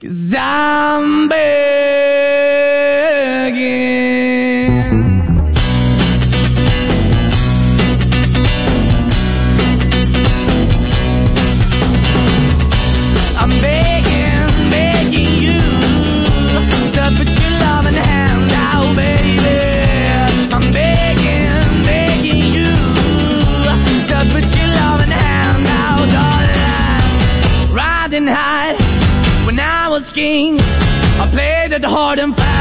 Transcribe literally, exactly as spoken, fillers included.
'Cause I'm begging. I'm begging, begging you to put your loving hand out, baby. I'm begging, begging you to put your loving hand out, darling. Riding high when I was king, I played it hard and fast.